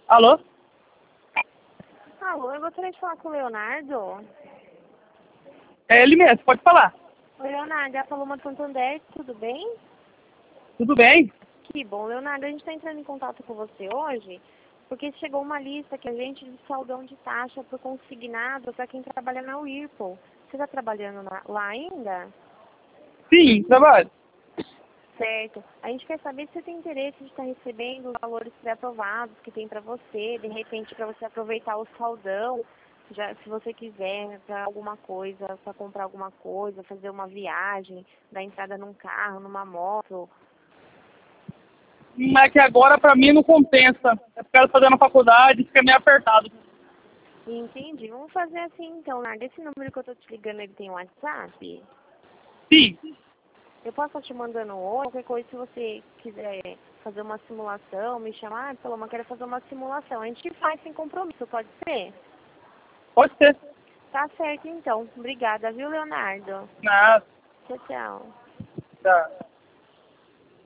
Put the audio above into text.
Alô? Alô, eu gostaria de falar com o Leonardo. É ele mesmo, pode falar. Oi, Leonardo, é a Paloma do Santander, tudo bem? Tudo bem? Que bom, Leonardo, a gente está entrando em contato com você hoje porque chegou uma lista que a gente de saldão de taxa para consignado para quem trabalha na Whirlpool. Você está trabalhando lá ainda? Sim, trabalho. Certo. A gente quer saber se você tem interesse de estar recebendo os valores pré-aprovados que tem para você, de repente para você aproveitar o saldão, já, se você quiser, para alguma coisa, para comprar alguma coisa, fazer uma viagem, dar entrada num carro, numa moto. Mas que agora pra mim não compensa. Eu quero fazer na faculdade, fica meio apertado. Entendi. Vamos fazer assim então, Nardo. Esse número que eu tô te ligando, ele tem WhatsApp? Sim, Eu posso estar te mandando oi, qualquer coisa, se você quiser fazer uma simulação, me chamar, Paloma, quero fazer uma simulação. A gente faz sem compromisso, pode ser? pode ser. Tá certo, então. Obrigada, viu, Leonardo? Nada. Tchau, tchau. Tá.